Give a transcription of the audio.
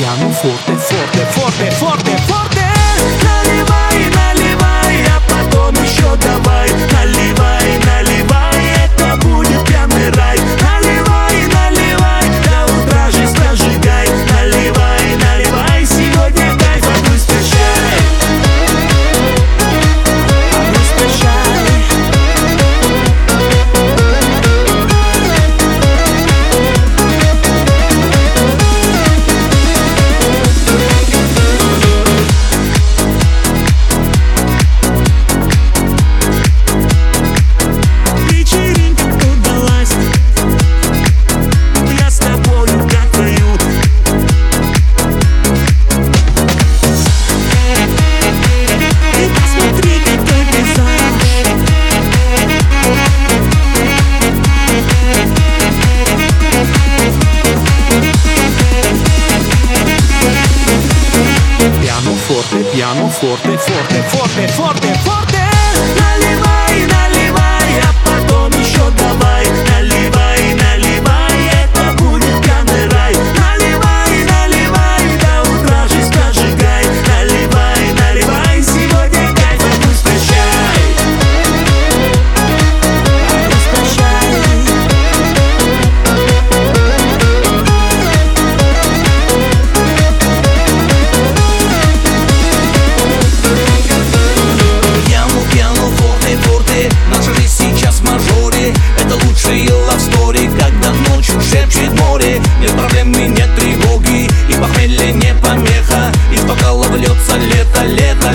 Piano forte, forte, forte, forte, forte. Наливай, наливай, а потом еще давай. Наливай, наливай, это будет пьяный рай. Наливай, наливай, до утра жизнь прожигай. Наливай, наливай, сегодня кайф, а пусть прощай. А пусть прощай. Piano forte, forte, forte, forte, forte. Наливай, наливай, а потом еще давай. Наливай, наливай, это будет пьяный рай. Наливай, наливай, до утра жизнь прожигай. Наливай, наливай, сегодня кайф, а пусть прощай. А пусть прощай. Наша жизнь сейчас в мажоре. Это лучшие love story, когда ночью шепчет море. Нет проблем и нет тревоги, и похмелье не помеха. Из бокалов льется лето, лето.